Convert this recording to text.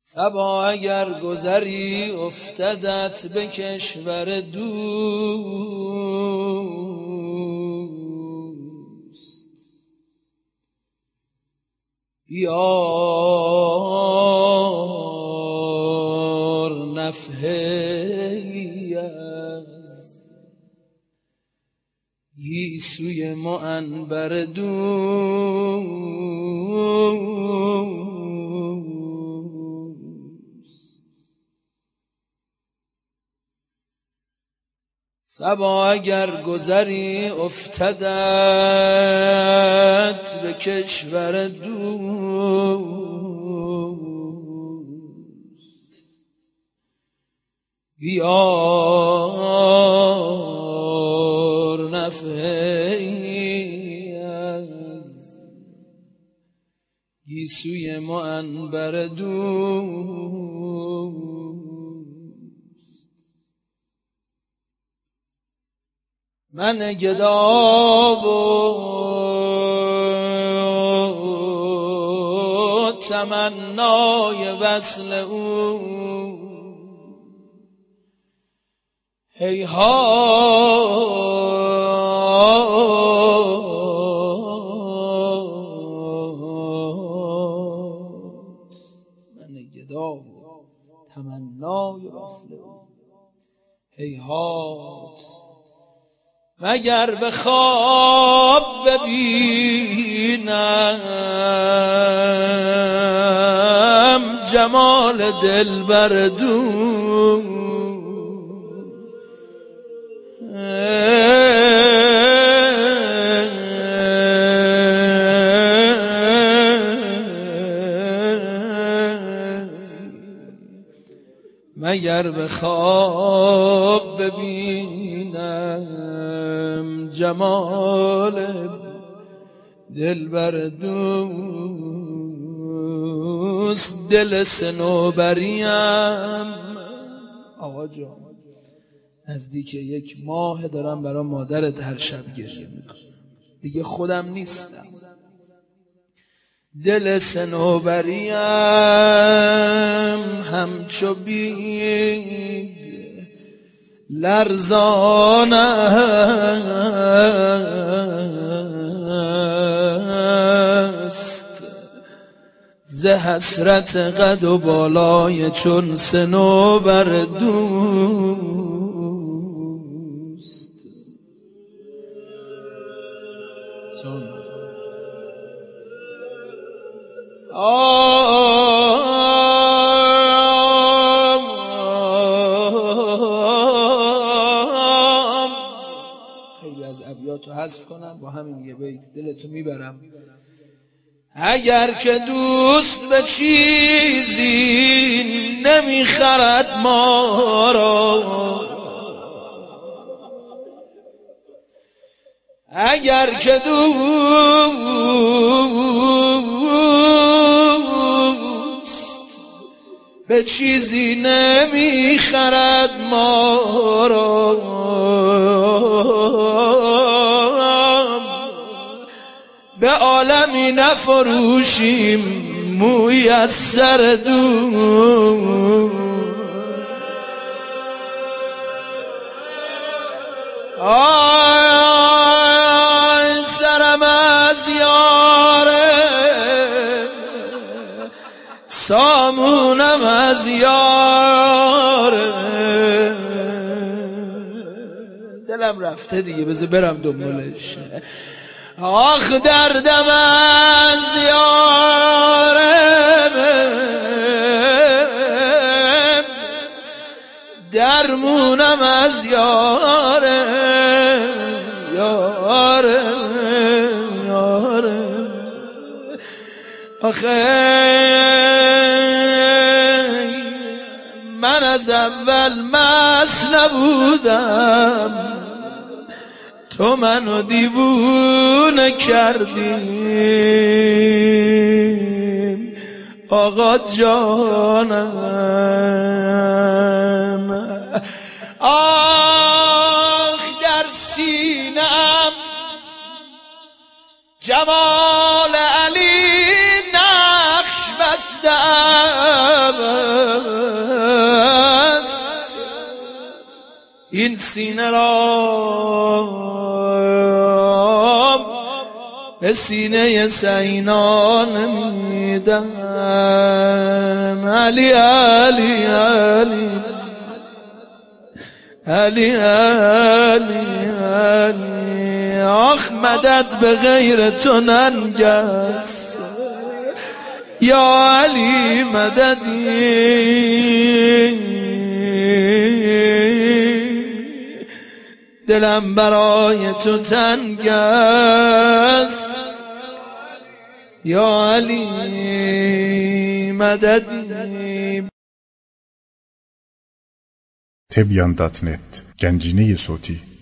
صبا اگر گذری افتدت به کشور دوست، بیار نفحه‌ای از گیسوی معنبر دوست. صبا اگر گذری افتدت به کشور دوست، بیار نفحه‌ای از گیسوی معنبر دوست. من گدا و تمنای وصل او، هیهات. من گدا و تمنای وصل او، هیهات. مگر به خواب ببینم جمال دلبر دوست، مگر به خواب ببینم جمال دلبر دوست. دل صنوبریم آقا جان، نزدیک 1 ماه دارم برای مادرت هر شب گریه میکنم، دیگه خودم نیستم. دل صنوبریم همچو بید لرزان است، ز حسرت قد و بالای چون صنوبر دوست. خیلی از ابیاتو حذف کنم، با همین یه بیت دلتو میبرم. اگر که دوست به چیزی نمیخرد ما را، اگر که دوست به چیزی نمیخرد ما را، به عالمی نفروشیم موی از سر دوست. سرم از یاره، سامونم از یاره، دلم رفته دیگه، بذار برم دنبالش. آخ دردم از یاره، درمونم از یاره، یاره یاره. آخه من از اول مست نبودم، تو منو دیوونه کردی آقا جانم. آخ در سینه‌ام جمال علی نقش بستم، سینه را به سینه سینا نمیدم. علی علی علی علی علی علی آخ مدد به غیر تو ننگس یا علی مددی دلم برای تو تنگ است یا علی مددی. Tebyan.net Gencine Soti